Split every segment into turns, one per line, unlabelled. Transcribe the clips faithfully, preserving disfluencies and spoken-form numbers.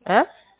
እ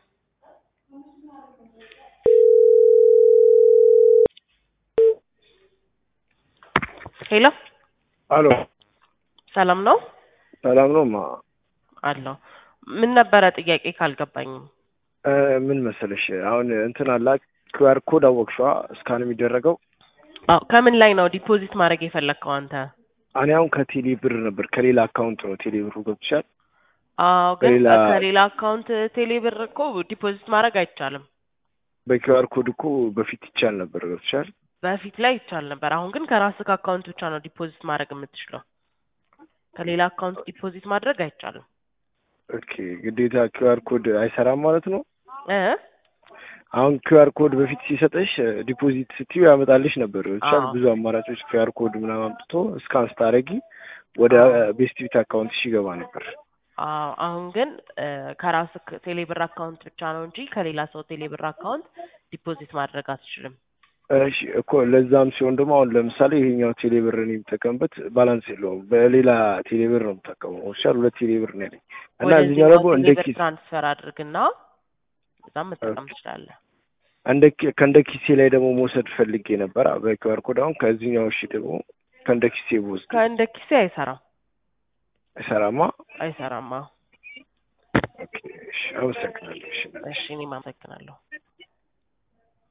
ሄሎ
አሎ
ሰላም ነው?
ሰላም ነው ማ
አሎ ምን ነበረ ጥያቄ ካልገባኝም?
እ ምን መሰለሽ አሁን እንትን አላ ኪውአር ኮድ አወቅሽዋ እስካን የሚደረገው?
አዎ ከምን ላይ ነው ዲፖዚት ማድረግ የፈለግከው አንተ?
እኔ አሁን ከቴሌ ብር ነበር ከሌላ አካውንት ነው ቴሌ ብሩ ገብቶሻል?
አዎ ግን
ከሌላ
ከሌላ አካውንት ቴሌ ብር እኮ ዲፖዚት ማድረግ አይቻልም።
በኪውአር ኮድ እኮ በፊት ይቻል ነበር ገብቶሻል?
በፊት ላይ ይቻል ነበር። አሁን ግን ከራስህ አካውንት ብቻ ነው ዲፖዚት ማድረግ የምትችለው። ከሌላ አካውንት ዲፖዚት ማድረግ አይቻልም።
ኦኬ ግዴታ ኪውአር ኮድ አይሰራም ማለት ነው?
እ
አሁን ኪውአር ኮድ በፊት ሲሰጠሽ ዲፖዚት ስትዩ ያመጣልሽ ነበር ገብቶሻል?
አዎ
ብዙ አማራጮች ኪውአር ኮድ ምናምን አምጥቶ እስካን ስታረጊ ወደ ቤስት ቢት አካውንትሽ ይገባ ነበር።
አዎ አሁን ግን ከራስህ ቴሌ ብር አካውንት ብቻ ነው እንጂ ከሌላ ሰው ቴሌ ብር አካውንት ዲፖዚት ማድረግ አትችልም።
እሺ እኮ ለዛም ሲሆን ደግሞ አሁን ለምሳሌ ይሄኛው ቴሌ ብር እኔ የምጠቀምበት ባላንስ የለውም። በሌላ ቴሌ ብር ነው የምጠቀመው። ኦፊሻል ሁለት ቴሌ ብር ነው ያለኝ እና እዚህኛው ደግሞ እንደ
ወደዚህኛው ቴሌ ብር
ኪስ
ትራንስፈር አድርግና እዛም መጠቀም ትችላለህ።
እንደ ከእንደ ኪሴ ላይ ደግሞ መውሰድ ፈልጌ ነበር በኪውአር ኮድ። አሁን ከዚህኛው እሺ ደግሞ ከእንደ ኪሴ ብወስድ
ከእንደ ኪሴ አይሰራም
አይሰራማ?
አይሰራማ።
ኦኬ እሺ አመሰግናለሁ። እሺ
እሺ እኔም አመሰግናለሁ።